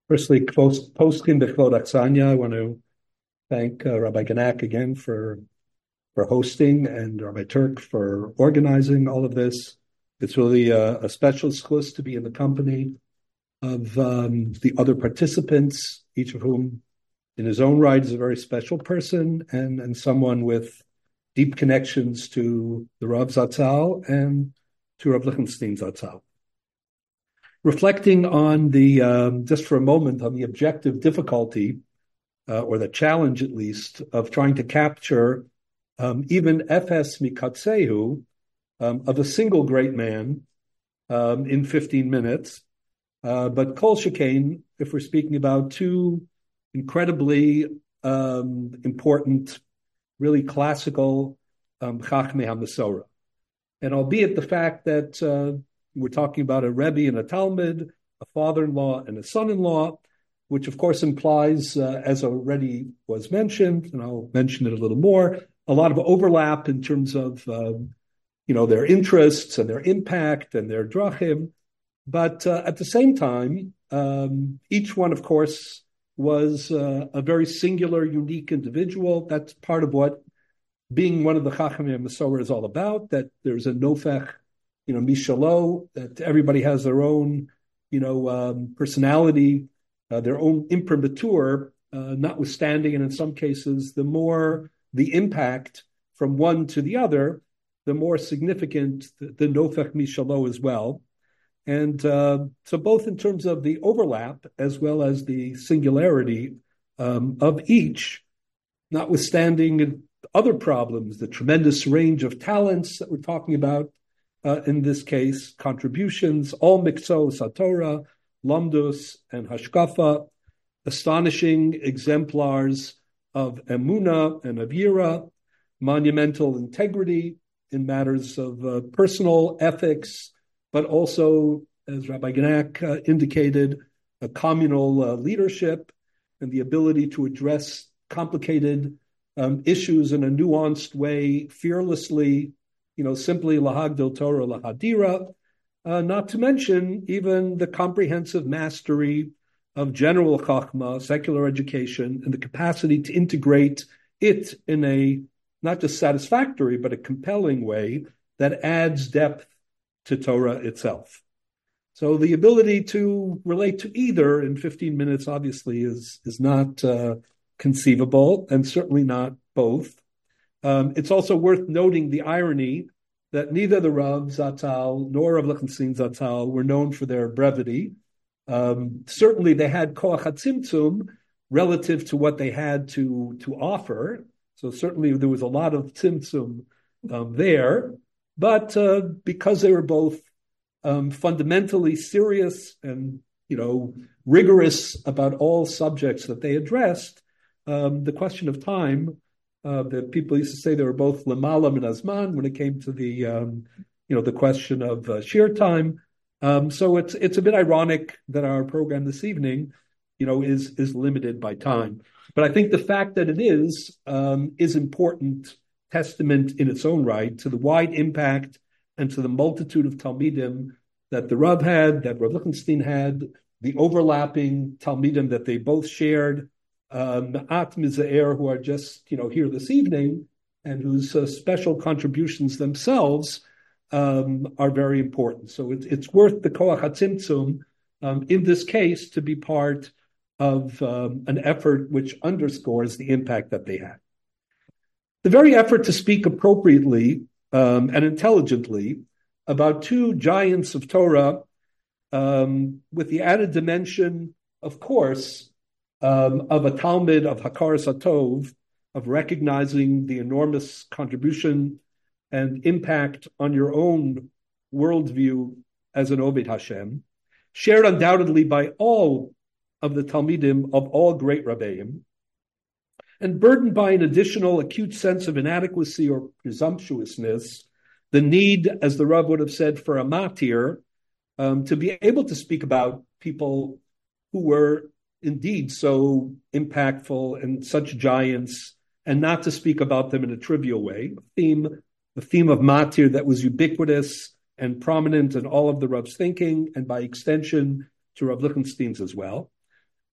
Firstly, posting Bechvod Aksanya, I want to thank Rabbi Genack again for hosting and Rabbi Turk for organizing all of this. It's really a special zchus to be in the company of the other participants, each of whom in his own right is a very special person and someone with deep connections to the Rav Zatzal and to Rav Lichtenstein Zatzal. Reflecting on just for a moment, on the objective difficulty, or the challenge at least, of trying to capture even Efes Mikatsehu, of a single great man in 15 minutes. But Kol Shekain, if we're speaking about two incredibly important, really classical Chachmei HaMasorah. And albeit the fact that we're talking about a Rebbe and a Talmud, a father-in-law and a son-in-law, which of course implies, as already was mentioned, and I'll mention it a little more, a lot of overlap in terms of their interests and their impact and their drachim. But at the same time, each one, of course, was a very singular, unique individual. That's part of what being one of the Chachamei HaMasorah is all about, that there's a nofech, mishalo, that everybody has their own, personality, their own imprimatur, notwithstanding, and in some cases, the more the impact from one to the other, the more significant the nofech mishalo as well. And so both in terms of the overlap as well as the singularity of each, notwithstanding other problems, the tremendous range of talents that we're talking about in this case, contributions, all mikzos haTorah, lamdus, and hashkafa, astonishing exemplars of emuna and of yira, monumental integrity in matters of personal ethics, but also, as Rabbi Genack indicated, a communal leadership and the ability to address complicated issues in a nuanced way, fearlessly, simply lahagdil Torah lahadira, not to mention even the comprehensive mastery of general chachma, secular education, and the capacity to integrate it in a not just satisfactory, but a compelling way that adds depth to Torah itself. So the ability to relate to either in 15 minutes obviously is not conceivable, and certainly not both. It's also worth noting the irony that neither the Rav Zatzal nor Rav Lichtenstein Zatzal were known for their brevity. Certainly they had koach hatzimtzum relative to what they had to offer. So certainly there was a lot of tzimtzum there. But because they were both fundamentally serious and rigorous about all subjects that they addressed, the question of time, the people used to say they were both lemala min hazman when it came to the question of shir time. So it's a bit ironic that our program this evening, is limited by time. But I think the fact that it is important testament in its own right to the wide impact and to the multitude of Talmidim that the Rav had, that Rav Lichtenstein had, the overlapping Talmidim that they both shared, Ma'at Mizaer, who are just here this evening, and whose special contributions themselves are very important. So it's worth the koach hatzimtzum in this case to be part of an effort which underscores the impact that they had. The very effort to speak appropriately and intelligently about two giants of Torah, with the added dimension, of course, of a Talmud of Hakaras HaTov, of recognizing the enormous contribution and impact on your own worldview as an Oved Hashem, shared undoubtedly by all of the Talmidim of all great Rabbeim, and burdened by an additional acute sense of inadequacy or presumptuousness, the need, as the Rav would have said, for a matir, to be able to speak about people who were indeed so impactful and such giants, and not to speak about them in a trivial way. The theme of matir that was ubiquitous and prominent in all of the Rav's thinking, and by extension to Rav Lichtenstein's as well.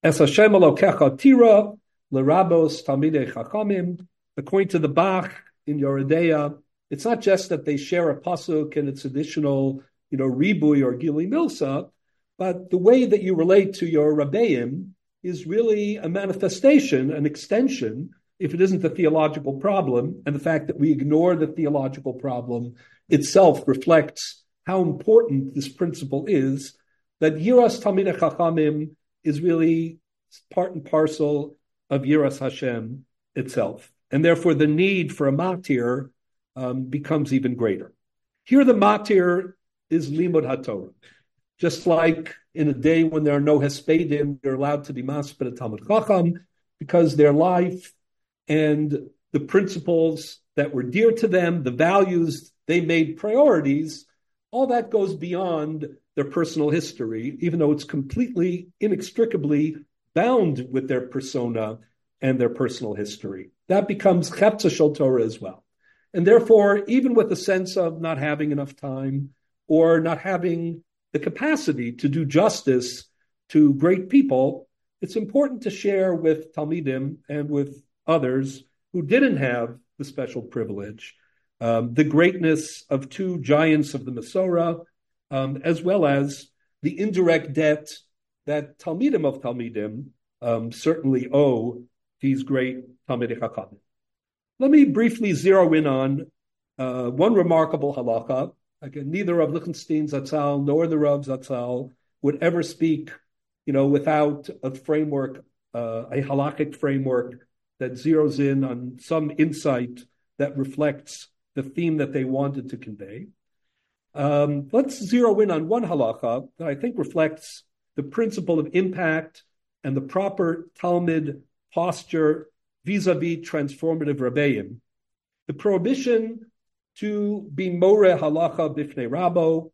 Es Hashem Elokecha tira lerabos talmidei chachamim. According to the Bach in Yoredeya, it's not just that they share a pasuk and its additional, ribui or gili milsa, but the way that you relate to your rabbeim is really a manifestation, an extension, if it isn't a theological problem, and the fact that we ignore the theological problem itself reflects how important this principle is, that Yiras Talmidei Chachamim is really part and parcel of Yiras Hashem itself. And therefore the need for a matir becomes even greater. Here the matir is Limud HaTorah. Just like in a day when there are no Hespedim, you're allowed to be masped a Talmud Chacham, because their life and the principles that were dear to them, the values they made priorities, all that goes beyond their personal history, even though it's completely, inextricably bound with their persona and their personal history. That becomes Cheptza Shel Torah as well. And therefore, even with the sense of not having enough time or not having the capacity to do justice to great people, it's important to share with Talmidim and with others who didn't have the special privilege, the greatness of two giants of the Masorah, as well as the indirect debt that Talmidim of Talmidim certainly owe these great Talmidei Chachamim. Let me briefly zero in on one remarkable halacha. Again, neither Rav Lichtenstein Zatzal nor the Rav Zatzal would ever speak, without a framework, a halakhic framework that zeroes in on some insight that reflects the theme that they wanted to convey. Let's zero in on one halacha that I think reflects the principle of impact and the proper Talmud posture vis-a-vis transformative Rebbeim. The prohibition to be Moreh Halacha Bifnei Rabbo,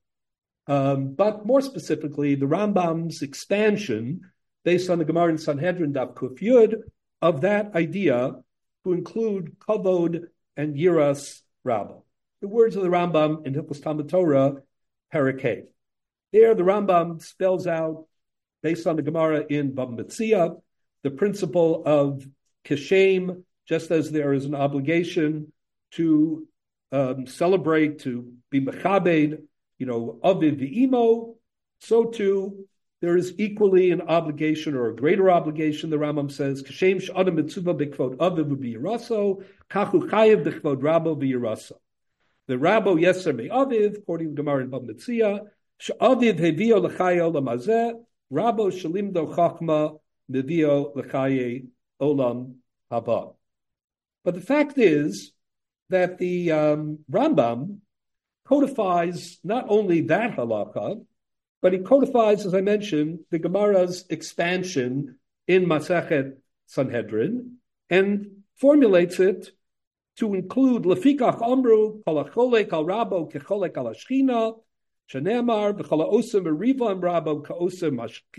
but more specifically, the Rambam's expansion, based on the Gemara in Sanhedrin Daf Kuf Yud, of that idea to include Kavod and Yiras Rabbo. The words of the Rambam in Hilchos Talmud Torah, Perek Hey. There, the Rambam spells out, based on the Gemara in Bava Metzia, the principle of Kishem, just as there is an obligation to celebrate, to be mechabed, aviv v'imo, so too there is equally an obligation or a greater obligation. The Rambam says, Kishem she'adam mitzuva b'kvod aviv v'yiraso, kachu chayev b'kvod rabbo v'yiraso. The rabbo yeser me'aviv, according to Gemara in Bava Metzia, she'aviv hevio l'chayo l'mazeh, rabbo shalimdo chachma mevio l'chaye olam haba. But the fact is that the Rambam codifies not only that halakha, but he codifies, as I mentioned, the Gemara's expansion in Masechet Sanhedrin and formulates it to include Lefikach Amru Kol HaCholek Al Rabbo Kecholek Al Hashchina Shenemar V'Chol HaOsem Meriva Im Rabbo Ka'osem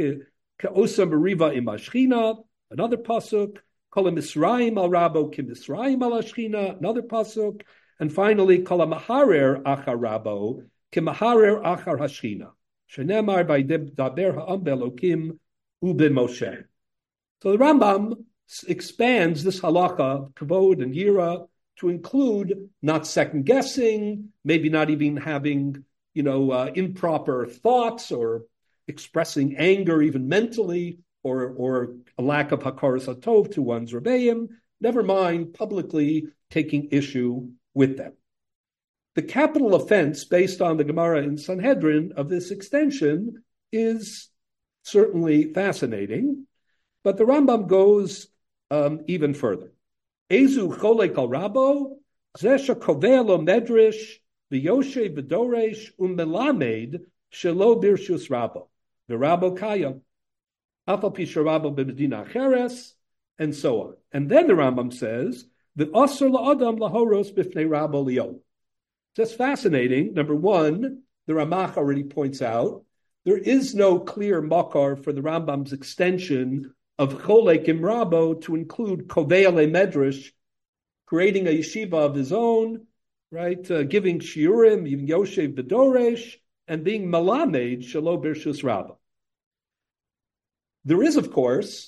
Meriva Im Hashchina. Another pasuk. Kol HaMisraim Al Rabbo K'Misraim Al Hashchina. Another pasuk. And finally, Kol HaMaharer Achar Rabbo K'Maharer Achar Hashchina. Shenemar V'Daber Ha'am Be'Elokim U'Ben Moshe. So the Rambam expands this halacha, kavod and yira, to include not second guessing, maybe not even having, improper thoughts or expressing anger even mentally, or a lack of hakaras hatov to one's rebbeim. Never mind publicly taking issue with them. The capital offense, based on the Gemara in Sanhedrin of this extension, is certainly fascinating, but the Rambam goes even further. Ezu cholek al Rabbo, zesha koveh lo medrish, v'yoshe v'doresh, u'melamed shelo birshus Rabbo, v'Rabbo kaya, afal pi she'Rabbo b'medina acheres, and so on. And then the Rambam says, v'asur la'adam lahoros b'fnei Rabbo liyom. Just fascinating. Number one, the Ramach already points out, there is no clear makar for the Rambam's extension of Cholek Im Rabbo to include Kovei Ale Medrash, creating a yeshiva of his own, right? Giving shiurim, even Yoshev B'Doresh, and being Melamed Shelo Birshus Rabbo. There is, of course,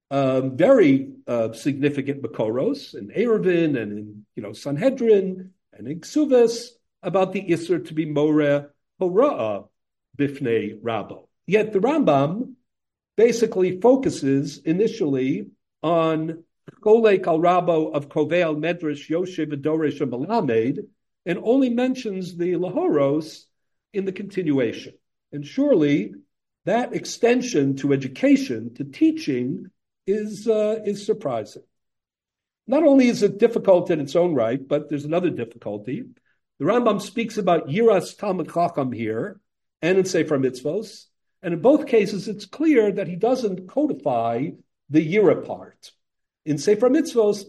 very significant Makoros in Eruvin and in Sanhedrin and in Ksuvas about the Isser to be Moreh Hora'ah Bifnei Rabbo. Yet the Rambam basically focuses initially on Cholek al Rabbo of Koveil Medrash Yoshe V'Doresh and Malamed, and only mentions the Lahoros in the continuation. And surely that extension to education, to teaching, is surprising. Not only is it difficult in its own right, but there's another difficulty. The Rambam speaks about Yiras Talmid Chacham here and in Sefer Mitzvos, and in both cases it's clear that he doesn't codify the Yira part. In Sefer Mitzvos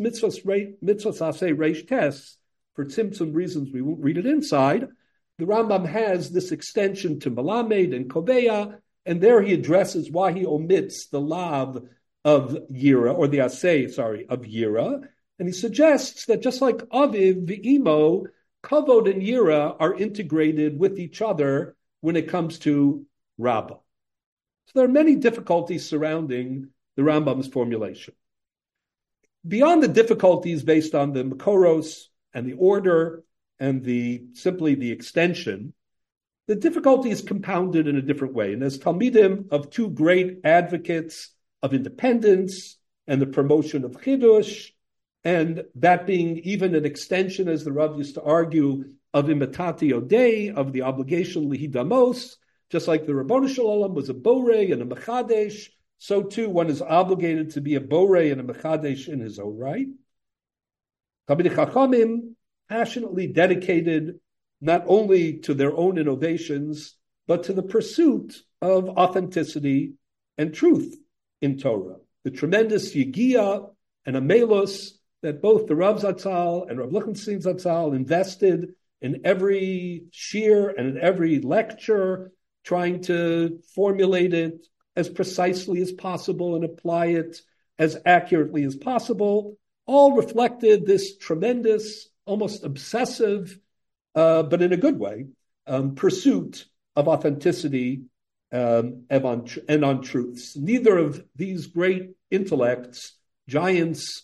Aseh Reish Tes, for tzimtzum reasons we won't read it inside, the Rambam has this extension to Malamed and Koveya, and there he addresses why he omits the Lav of Yira, or the Aseh, of Yira, and he suggests that just like Aviv, V'imo, Kavod and Yira are integrated with each other when it comes to Rabbah. So there are many difficulties surrounding the Rambam's formulation. Beyond the difficulties based on the Makoros and the order and simply the extension, the difficulty is compounded in a different way. And as Talmidim of two great advocates of independence and the promotion of Chidush, and that being even an extension, as the Rav used to argue, of imitati odei, of the obligation lihidamos, just like the Rabbanu Shalom was a borei and a mechadesh, so too one is obligated to be a borei and a mechadesh in his own right. Talmidei Chachamim passionately dedicated not only to their own innovations, but to the pursuit of authenticity and truth in Torah. The tremendous yigia and amelos that both the Rav Zatzal and Rav Lichtenstein Zatzal invested in every shir and in every lecture, trying to formulate it as precisely as possible and apply it as accurately as possible, all reflected this tremendous, almost obsessive, but in a good way, pursuit of authenticity and on truths. Neither of these great intellects, giants,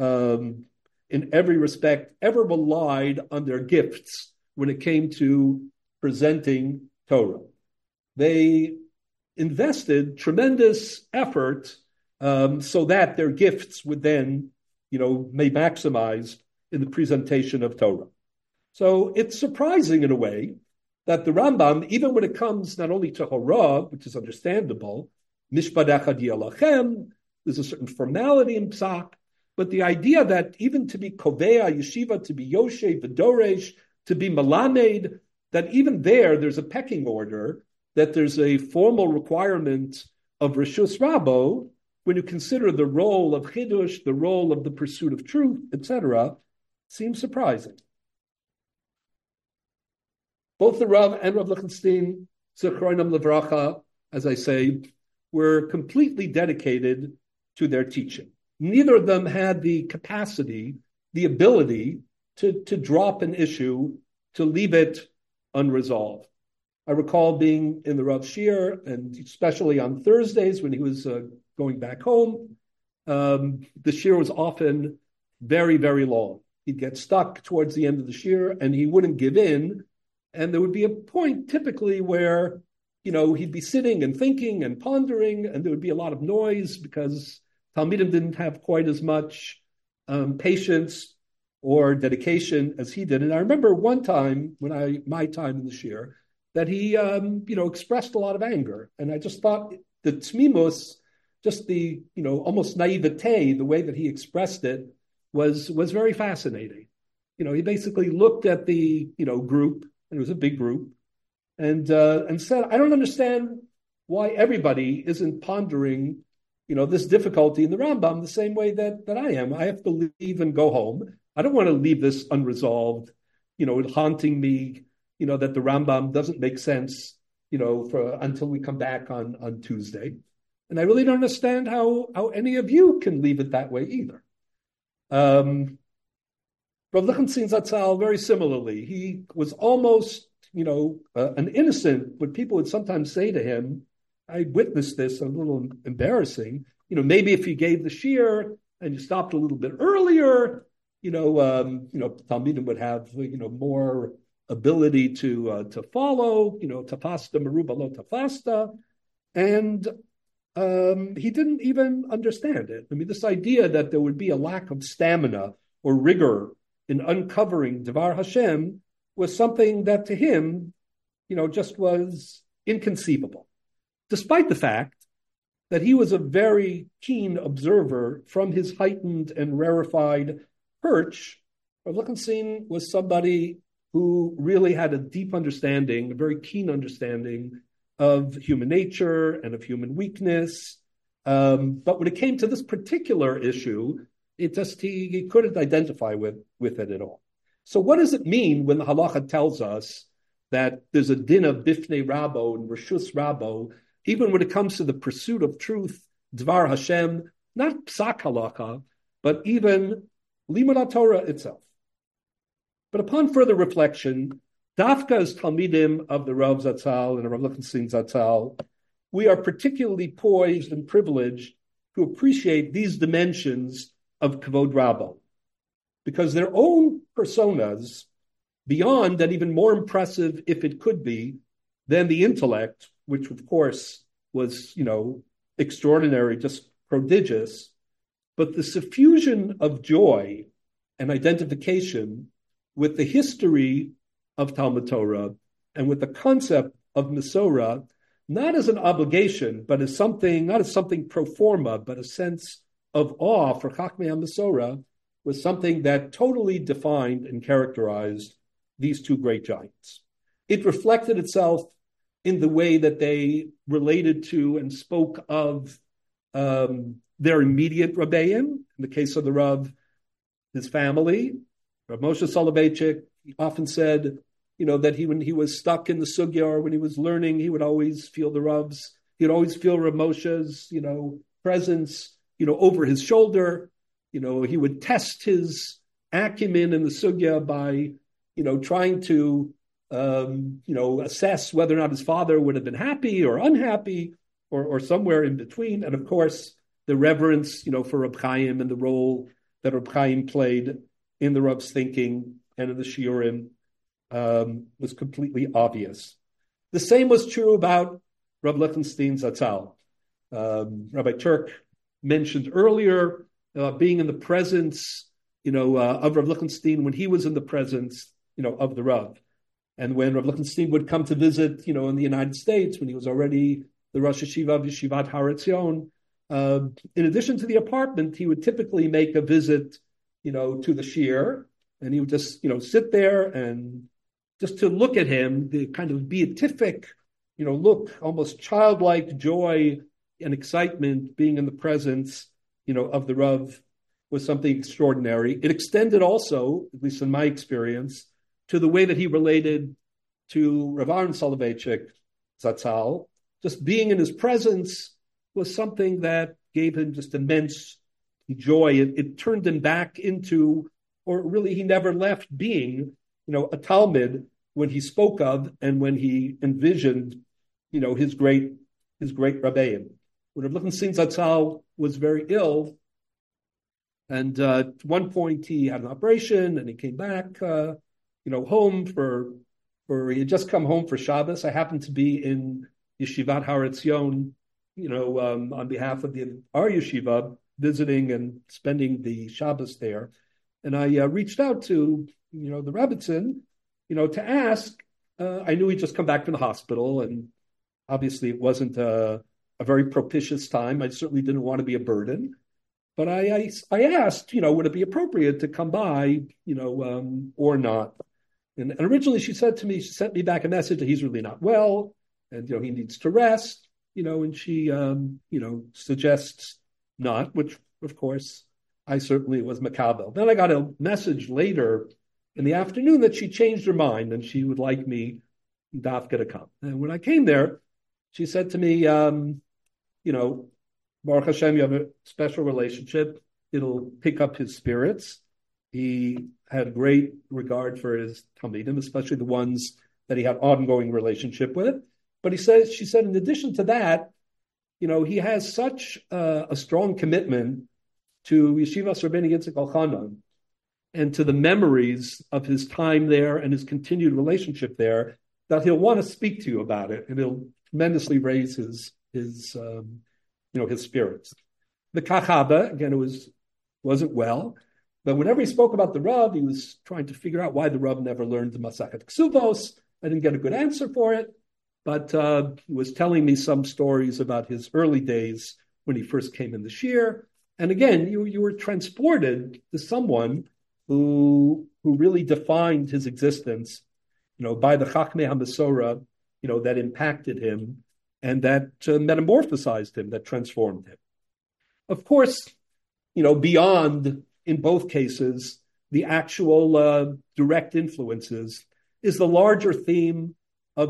in every respect, ever relied on their gifts when it came to presenting Torah. They invested tremendous effort so that their gifts would then, may maximize in the presentation of Torah. So it's surprising in a way that the Rambam, even when it comes not only to Hora, which is understandable, Mishpat Echad Yelachem, there's a certain formality in Psak, but the idea that even to be Koveya, Yeshiva, to be Yoshe, V'Doresh, to be Malamed, that even there's a pecking order, that there's a formal requirement of Rishus Rabbo, when you consider the role of Chidush, the role of the pursuit of truth, etc., seems surprising. Both the Rav and Rav Lichtenstein, Zichronam Levracha, as I say, were completely dedicated to their teaching. Neither of them had the capacity, the ability to drop an issue, to leave it unresolved. I recall being in the Rav Shir, and especially on Thursdays when he was going back home, the Shir was often very, very long. He'd get stuck towards the end of the Shir, and he wouldn't give in. And there would be a point typically where, he'd be sitting and thinking and pondering, and there would be a lot of noise because Talmidim didn't have quite as much patience or dedication as he did. And I remember one time my time in the Shir, that he, expressed a lot of anger. And I just thought the tmimus, just the, almost naivete, the way that he expressed it was very fascinating. He basically looked at the, group, and it was a big group, and said, I don't understand why everybody isn't pondering, this difficulty in the Rambam the same way that I am. I have to leave and go home. I don't want to leave this unresolved, haunting me, that the Rambam doesn't make sense, until we come back on Tuesday. And I really don't understand how any of you can leave it that way either. Rav Lichtenstein Zatzal, very similarly, he was almost, an innocent, what people would sometimes say to him, I witnessed this, a little embarrassing. Maybe if you gave the shiur and you stopped a little bit earlier, Talmidim would have, more ability to follow, tafasta meruba lo tafasta. And he didn't even understand it. I mean, this idea that there would be a lack of stamina or rigor in uncovering Devar Hashem was something that to him, just was inconceivable, despite the fact that he was a very keen observer from his heightened and rarefied perch. Rav Lichtenstein was somebody who really had a deep understanding, a very keen understanding of human nature and of human weakness. But when it came to this particular issue, he couldn't identify with it at all. So what does it mean when the halacha tells us that there's a din of bifnei rabo and reshus rabo, even when it comes to the pursuit of truth, dvar Hashem, not psak halacha, but even limud Torah itself? But upon further reflection, dafka as talmidim of the Rav Zatzal and Rav Lichtenstein Zatzal, we are particularly poised and privileged to appreciate these dimensions of kavod rabo, because their own personas, beyond and even more impressive, if it could be, than the intellect, which of course was, extraordinary, just prodigious, but the suffusion of joy and identification with the history of Talmud Torah and with the concept of Mesorah, not as an obligation, but as something, not as something pro forma, but a sense of awe for Chachmei HaMesorah, was something that totally defined and characterized these two great giants. It reflected itself in the way that they related to and spoke of their immediate Rebbeim. In the case of the Rav, his family, Rav Moshe Soloveitchik, he often said, that when he was stuck in the sugya or when he was learning, he would always feel the Rav's, he'd always feel Rav Moshe's, presence, over his shoulder. He would test his acumen in the sugya by, trying to, assess whether or not his father would have been happy or unhappy or somewhere in between. And of course, the reverence, for Reb Chaim and the role that Reb Chaim played in the Rav's thinking and in the shiurim was completely obvious. The same was true about Rav Lichtenstein Zatzal. Rabbi Turk mentioned earlier being in the presence, of Rav Lichtenstein when he was in the presence, of the Rav. And when Rav Lichtenstein would come to visit, in the United States, when he was already the Rosh Hashiva of Yeshivat Har Etzion, in addition to the apartment, he would typically make a visit, to the shiur, and he would just, sit there and just to look at him, the kind of beatific, look, almost childlike joy and excitement being in the presence, of the Rav was something extraordinary. It extended also, at least in my experience, to the way that he related to Rav Aaron Soloveitchik Zatzal. Just being in his presence was something that gave him just immense joy. It turned him back into, or really he never left being, a Talmud when he spoke of and when he envisioned, his great Rebbeim. When Rav Lichtenstein Zatzal was very ill, and at one point he had an operation and he came back, home he had just come home for Shabbos. I happened to be in Yeshivat Har Etzion, on behalf of our yeshiva, visiting and spending the Shabbos there. And I reached out to, the Rebbitzin, to ask. I knew he'd just come back from the hospital, and obviously it wasn't a very propitious time. I certainly didn't want to be a burden. But I asked, would it be appropriate to come by, or not? And originally she sent me back a message that he's really not well, and, he needs to rest, and she, suggests not, which, of course, I certainly was makabel. Then I got a message later in the afternoon that she changed her mind and she would like me, dafka, to come. And when I came there, she said to me, Baruch Hashem, you have a special relationship. It'll pick up his spirits. He had great regard for his talmidim, especially the ones that he had ongoing relationship with. But she said, in addition to that, he has such a strong commitment to Yeshivas Rabbeinu Yitzchak Elchanan and to the memories of his time there and his continued relationship there that he'll want to speak to you about it, and he'll tremendously raise his spirits. The Kachaba, again, wasn't well, but whenever he spoke about the Rav, he was trying to figure out why the Rav never learned the Masachet Ksuvos. I didn't get a good answer for it, but he was telling me some stories about his early days when he first came in the Shir. And again, you were transported to someone who really defined his existence, by the Chachmei HaMesorah, that impacted him and that metamorphosized him, that transformed him. Of course, beyond, in both cases, the actual direct influences is the larger theme of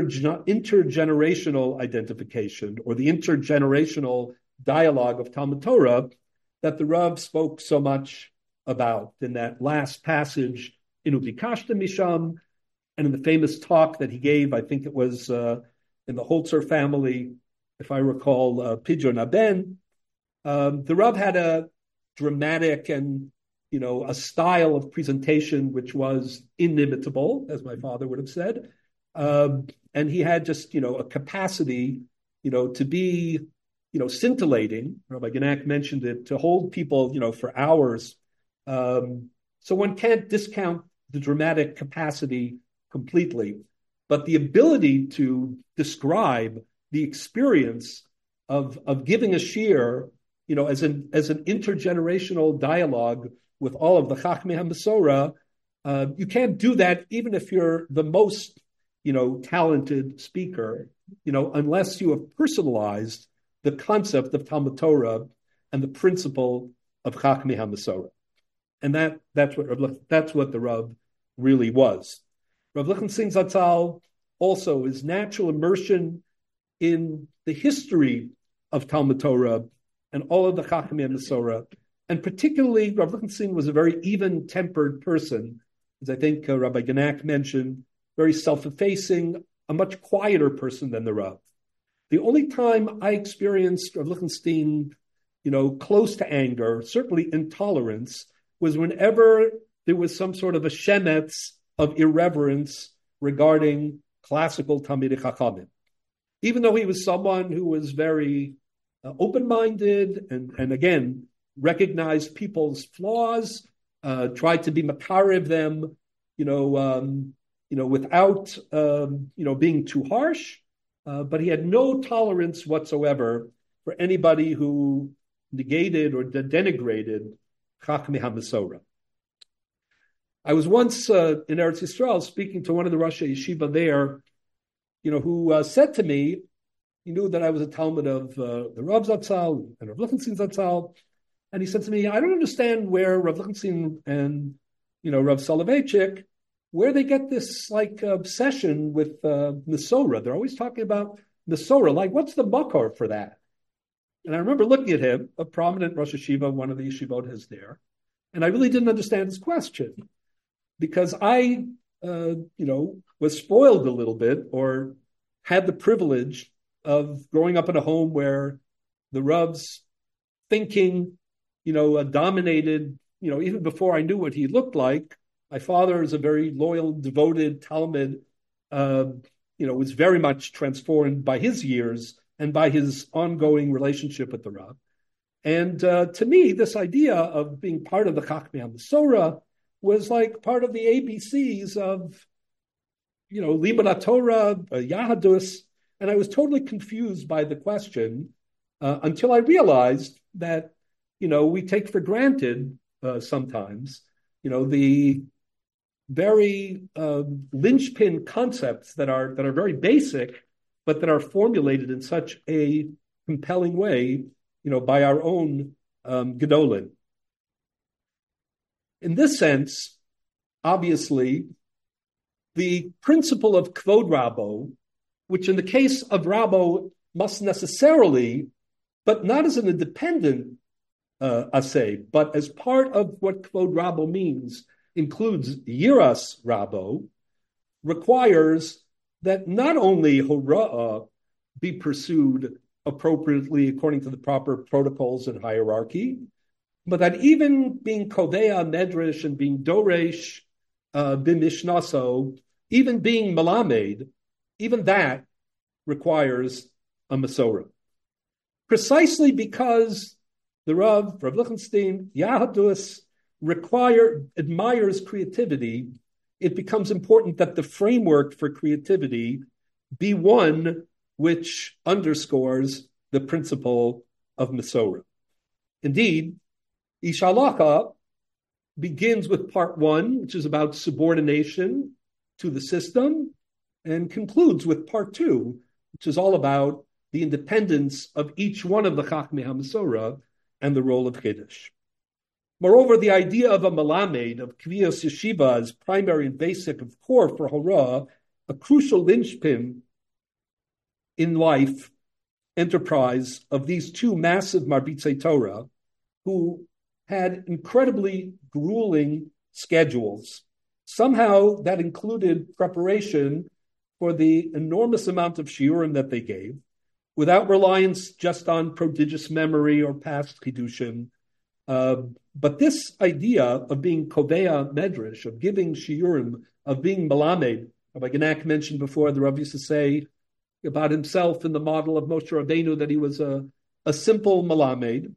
intergenerational identification, or the intergenerational dialogue of Talmud Torah that the Rav spoke so much about in that last passage in Ubikashta Misham, and in the famous talk that he gave, I think it was in the Holzer family, if I recall, Pidyon Aben. The Rav had a dramatic and, a style of presentation which was inimitable, as my father would have said. And he had just, a capacity, to be, scintillating. Rabbi Genack mentioned it, to hold people, for hours. So one can't discount the dramatic capacity completely, but the ability to describe the experience of giving a shir, as an intergenerational dialogue with all of the Chachmei HaMesorah, you can't do that even if you're the most, talented speaker, unless you have personalized the concept of Talmud Torah and the principle of Chachmei HaMesorah. And that's what the Rav really was. Rav Lichtenstein Zatzal also, his natural immersion in the history of Talmud Torah and all of the Chachmei HaMesorah, and particularly Rav Lichtenstein was a very even-tempered person, as I think Rabbi Genack mentioned, very self-effacing, a much quieter person than the Rav. The only time I experienced Rav Lichtenstein, close to anger, certainly intolerance, was whenever there was some sort of a shemetz of irreverence regarding classical Talmidei Chachamim. Even though he was someone who was very open-minded and again, recognized people's flaws, tried to be makarev them, without, being too harsh, but he had no tolerance whatsoever for anybody who negated or denigrated Chachmei HaMesorah. I was once in Eretz Yisrael speaking to one of the Rosh Yeshiva there, who said to me, he knew that I was a Talmud of the Rav Zatzal and Rav Lichtenstein Zatzal, and he said to me, I don't understand where Rav Lichtenstein and, Rav Soloveitchik, where they get this obsession with Mesorah. They're always talking about Mesorah. What's the makar for that? And I remember looking at him, a prominent Rosh Yeshiva, one of the yeshivot is there, and I really didn't understand his question, because I, was spoiled a little bit, or had the privilege of growing up in a home where the Rav's thinking, dominated, even before I knew what he looked like. My father is a very loyal, devoted Talmud, was very much transformed by his years and by his ongoing relationship with the Rav. And to me, this idea of being part of the Chachmei HaMesorah was like part of the ABCs of, Limud Torah, Yahadus, and I was totally confused by the question until I realized that, we take for granted sometimes, the very linchpin concepts that are very basic, but that are formulated in such a compelling way, by our own Gedolim. In this sense, obviously, the principle of Kvod Rabbo, which in the case of Rabbo must necessarily, but not as an independent assay, but as part of what Kvod Rabbo means, includes Yiras Rabbo, requires that not only Hora'ah be pursued appropriately according to the proper protocols and hierarchy, but that even being Kovea Medrash and being Doresh B'Mishnaso, even being Malamed, even that requires a Masorah. Precisely because the Rav Lichtenstein, Yahadus, admires creativity, it becomes important that the framework for creativity be one which underscores the principle of Masorah. Indeed, Ish Halacha begins with part one, which is about subordination to the system, and concludes with part two, which is all about the independence of each one of the Chachmei HaMasorah and the role of Chiddush. Moreover, the idea of a Malamed, of Kviyas Yeshiva as primary and basic, of core for Hora, a crucial linchpin in life enterprise of these two massive Marbitzei Torah, who had incredibly grueling schedules. Somehow that included preparation for the enormous amount of shiurim that they gave, without reliance just on prodigious memory or past chidushim. But this idea of being Kovea Medrash, of giving shiurim, of being Malamed, Rabbi Genack mentioned before, the Rav used to say about himself in the model of Moshe Rabbeinu that he was a simple Malamed.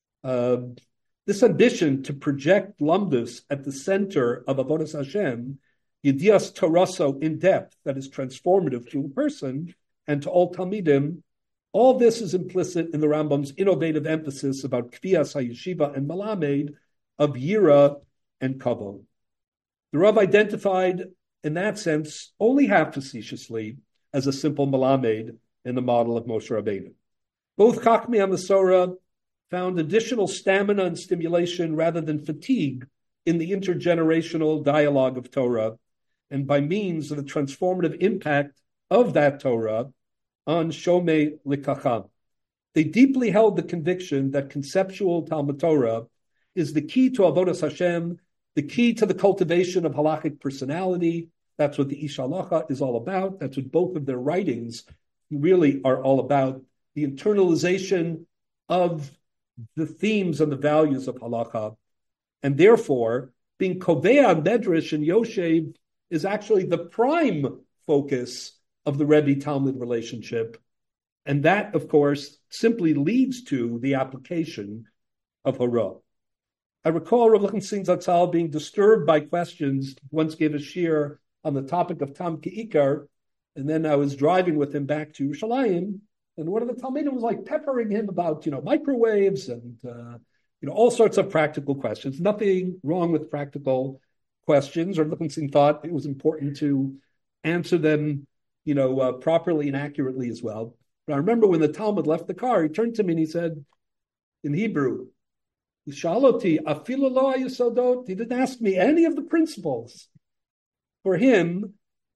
This ambition to project Lamdus at the center of Avodas Hashem, Yedias Toraso in depth, that is transformative to a person and to all Talmidim, all this is implicit in the Rambam's innovative emphasis about Kviyas HaYeshiva and Malamed of Yira and Kavod. The Rav identified, in that sense, only half facetiously as a simple Malamed in the model of Moshe Rabbeinu. Both Chachmei HaMasorah found additional stamina and stimulation rather than fatigue in the intergenerational dialogue of Torah, and by means of the transformative impact of that Torah on Shomei Likacham. They deeply held the conviction that conceptual Talmud Torah is the key to Avodas Hashem, the key to the cultivation of halachic personality. That's what the Ish Halacha is all about. That's what both of their writings really are all about, the internalization of the themes and the values of halacha. And therefore, being Kovea Medrash and Yoshev is actually the prime focus of the Rebbe-Talmud relationship. And that, of course, simply leads to the application of Hora. I recall Rav Lichtenstein Zatzal being disturbed by questions, once gave a shiur on the topic of Tam Ke'ikar, and then I was driving with him back to Yerushalayim, and one of the Talmidim was like peppering him about, microwaves and, all sorts of practical questions. Nothing wrong with practical questions. Rav Lichtenstein thought it was important to answer them properly and accurately as well. But I remember when the Talmud left the car, he turned to me and he said, in Hebrew, Shaloti, afilu lo hayesodot. He didn't ask me any of the principles. For him,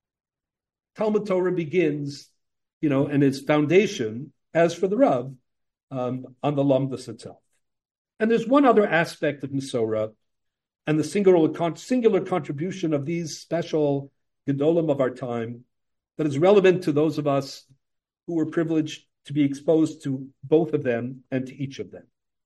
Talmud Torah begins, and its foundation, as for the Rav, on the Lamdus itself. And there's one other aspect of Masorah, and the singular contribution of these special Gedolim of our time, that is relevant to those of us who were privileged to be exposed to both of them and to each of them.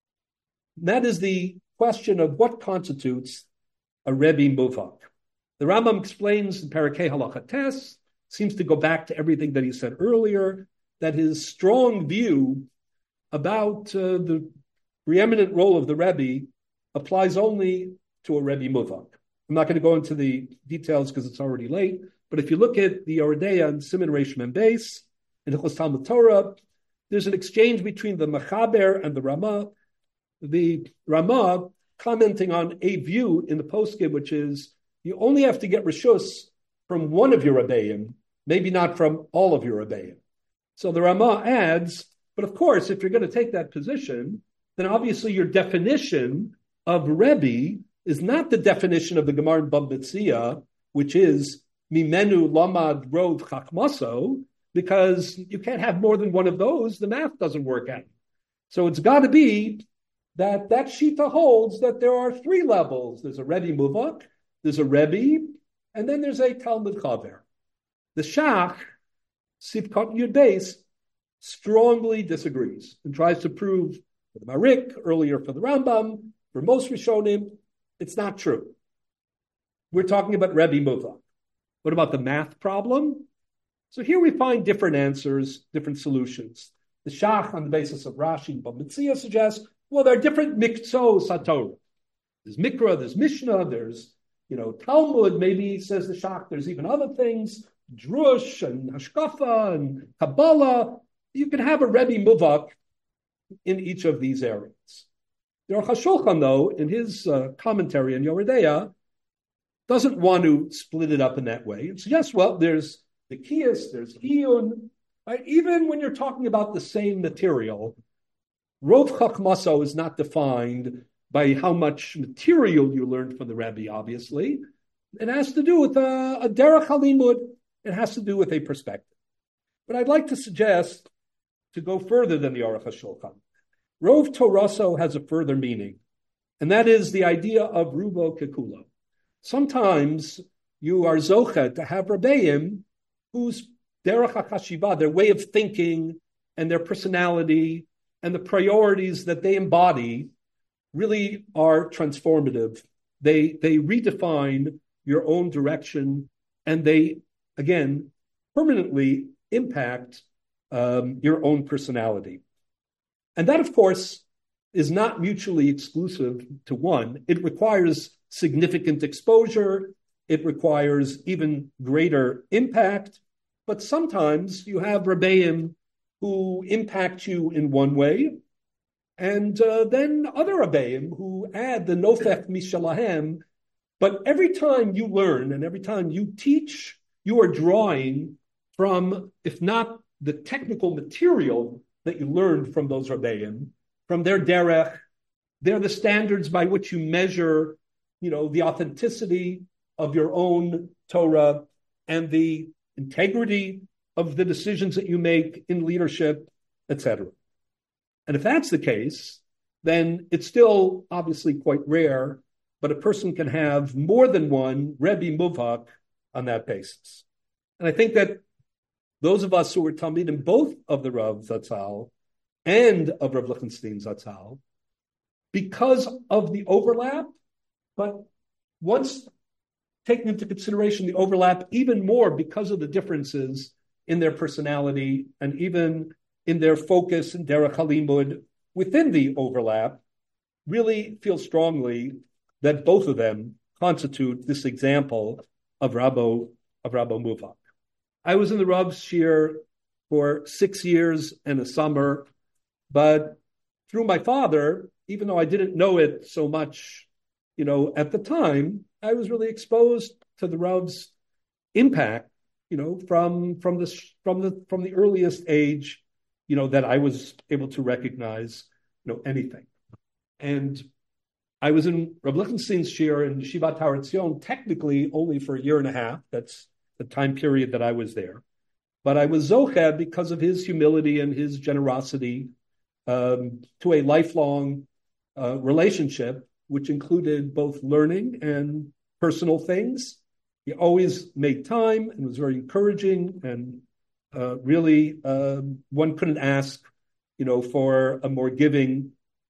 And that is the question of what constitutes a Rebbe Muvak. The Rambam explains in Parakeh Halacha Tes, seems to go back to everything that he said earlier, that his strong view about the preeminent role of the Rebbe applies only to a Rebbe Muvak. I'm not going to go into the details because it's already late, but if you look at the Yoredeya and Siman Reish Mem Beis, in Hilchos Talmud Torah, there's an exchange between the Mechaber and the Ramah. The Ramah commenting on a view in the poskim, which is you only have to get Rishus from one of your Rebbeim, maybe not from all of your Rebbeim. So the Ramah adds, but of course, if you're going to take that position, then obviously your definition of Rebbe is not the definition of the Gemara in Bava Metzia, which is Mimenu Lamad Rov Chachmaso, because you can't have more than one of those. The math doesn't work out. So it's got to be that Shita holds that there are three levels. There's a Rebbe Muvak, there's a Rebbe, and then there's a Talmud Chaver. The Shach, Sivkot Yud Beis, strongly disagrees and tries to prove for the Marik, earlier for the Rambam, for most Rishonim, it's not true. We're talking about Rebbe Muvak. What about the math problem? So here we find different answers, different solutions. The Shach, on the basis of Rashi, but Metzia suggests, well, there are different mikzos HaTorah. There's Mikra, there's Mishnah, there's Talmud, maybe, says the Shach, there's even other things, Drush and Hashkafa and Kabbalah. You can have a Rebbe Muvak in each of these areas. The Aruch HaShulchan, though, in his commentary on Yoredeya, doesn't want to split it up in that way. It suggests, well, there's the Kiyas, there's Iyun, right? Even when you're talking about the same material, Rov Chachmaso is not defined by how much material you learned from the Rebbe, obviously. It has to do with a derech halimud. It has to do with a perspective. But I'd like to suggest, to go further than the Aruch HaShulchan, Rov Toraso has a further meaning, and that is the idea of Rubo Kekulo. Sometimes you are zochet to have Rebbeim whose derech HaChashiva, their way of thinking and their personality and the priorities that they embody really are transformative. They redefine your own direction, and they, again, permanently impact your own personality. And that, of course, is not mutually exclusive to one. It requires significant exposure. It requires even greater impact. But sometimes you have Rebbeim who impact you in one way, and then other Rebbeim who add the nofech mishalahem. But every time you learn and every time you teach, you are drawing from, if not the technical material that you learned from those Rebbeim, from their derech. They're the standards by which you measure, the authenticity of your own Torah and the integrity of the decisions that you make in leadership, etc. And if that's the case, then it's still obviously quite rare, but a person can have more than one Rebbe Muvak on that basis. And I think that those of us who were Talmidim both of the Rav Zatzal and of Rav Lichtenstein Zatzal, because of the overlap, but once taking into consideration the overlap even more because of the differences in their personality and even in their focus and derech halimud within the overlap, really feel strongly that both of them constitute this example of Rabbo Muvak. I was in the Rav's shir for 6 years and a summer, but through my father, even though I didn't know it so much, at the time, I was really exposed to the Rav's impact, from the earliest age, that I was able to recognize, anything. And I was in Rav Lichtenstein's shir in Yeshivat Har Etzion, technically only for a year and a half. That's the time period that I was there. But I was zocheh because of his humility and his generosity to a lifelong relationship, which included both learning and personal things. He always made time and was very encouraging, and really one couldn't ask, for a more giving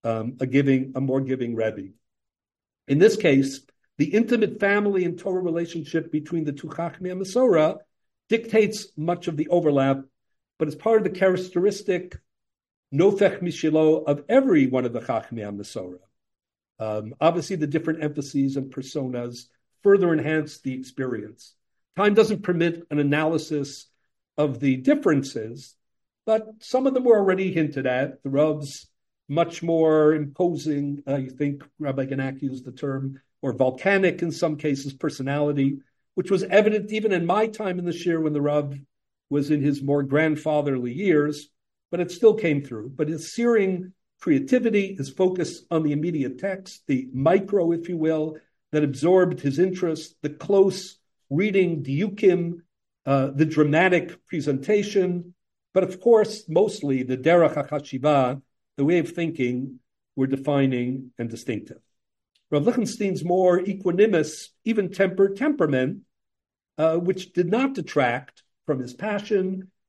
Rebbe. In this case, the intimate family and Torah relationship between the two Chachmei and Masorah dictates much of the overlap, but it's part of the characteristic nofech mishilo of every one of the Chachmei and Masorah. Obviously, the different emphases and personas further enhance the experience. Time doesn't permit an analysis of the differences, but some of them were already hinted at. The Rav's much more imposing, you think Rabbi Genack used the term, or volcanic in some cases, personality, which was evident even in my time in the shir when the Rav was in his more grandfatherly years, but it still came through. But his searing creativity, his focus on the immediate text, the micro, if you will, that absorbed his interest, the close reading, diukim, the dramatic presentation, but of course, mostly the derech HaChashiva, the way of thinking, were defining and distinctive. Rav Lichtenstein's more equanimous, even temperament, which did not detract from his passion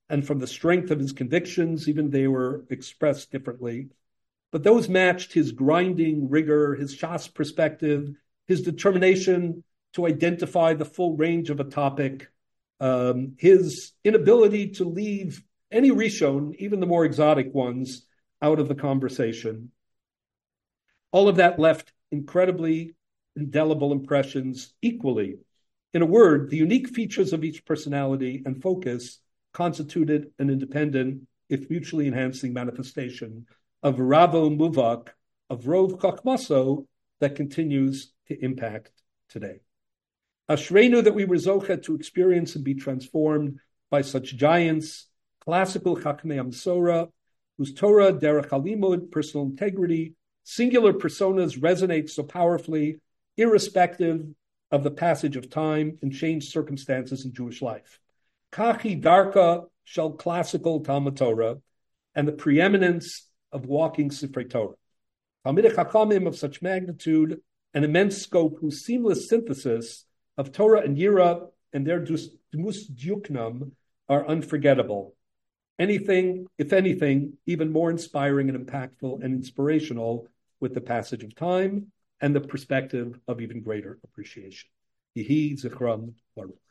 and from the strength of his convictions, even they were expressed differently. But those matched his grinding rigor, his Shas perspective, his determination to identify the full range of a topic, his inability to leave any Rishon, even the more exotic ones, out of the conversation. All of that left incredibly indelible impressions equally. In a word, the unique features of each personality and focus constituted an independent, if mutually enhancing manifestation of Ravo Muvak, of Rov Chachmaso, that continues to impact today. Ashreinu that we were zocha to experience and be transformed by such giants, classical Chachmei Amsora, whose Torah, derech halimud, personal integrity, singular personas resonate so powerfully, irrespective of the passage of time and changed circumstances in Jewish life. Kachi darka shel classical Talmud Torah, and the preeminence of walking Sifrei Torah. Talmidei Chachamim of such magnitude and immense scope, whose seamless synthesis of Torah and Yira and their Dmus Duknam are unforgettable. Anything, if anything, even more inspiring and impactful and inspirational with the passage of time and the perspective of even greater appreciation. Yehi Zichram Baruch.